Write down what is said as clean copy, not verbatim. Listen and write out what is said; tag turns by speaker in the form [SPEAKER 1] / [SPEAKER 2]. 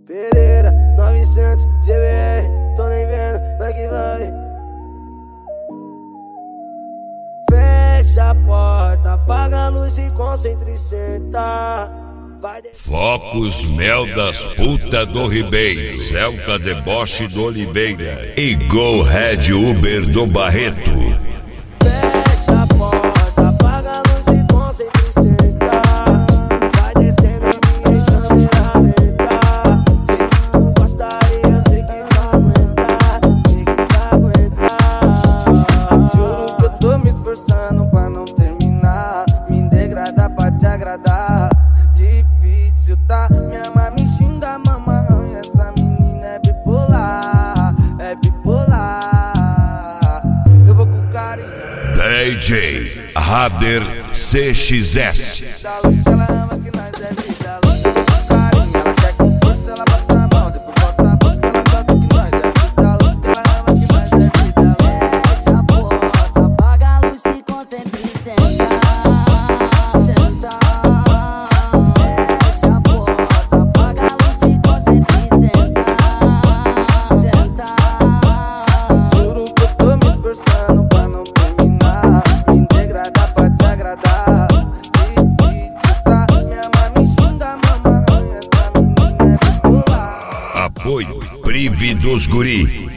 [SPEAKER 1] Pereira, 900, GBR, tô nem vendo, vai que vai. Fecha a porta, apaga a luz e concentra e senta.
[SPEAKER 2] Focus Mel das Puta do Ribeiro, Zelca Deboche do Oliveira e Go Red Uber do Barreto.
[SPEAKER 1] Fecha a porta, apaga a luz e concentra e senta. Vai descendo em minha câmera lenta. Se tu gosta aí, eu sei que tu aguentar. Sei que tu aguentar. Juro que eu tô me esforçando pra não terminar. Me degradar pra te agradar. Difícil, tá? Minha mãe me xinga, mamãe. Essa menina é bipolar, é bipolar. Eu vou com carinho.
[SPEAKER 2] DJ Rader CXS.
[SPEAKER 1] Da luz que ela ama, que nós é vida. Louca com carinho, ela quer com força, ela bota a mão, depois bota a boca, ela gosta que nós é vida. Louca que ela ama, que nós é vida.
[SPEAKER 3] Fecha a porta, apaga a luz e concentra e senta. Senta. Fecha a porta, apaga a luz e concentra e senta. Senta.
[SPEAKER 1] Juro que eu tô me esforçando pra não terminar. Me degradar pra te agradar. Difícil, tá? Minha mãe me xinga, mamãe. Essa menina é bipolar.
[SPEAKER 2] Apoio Prive dos Guri.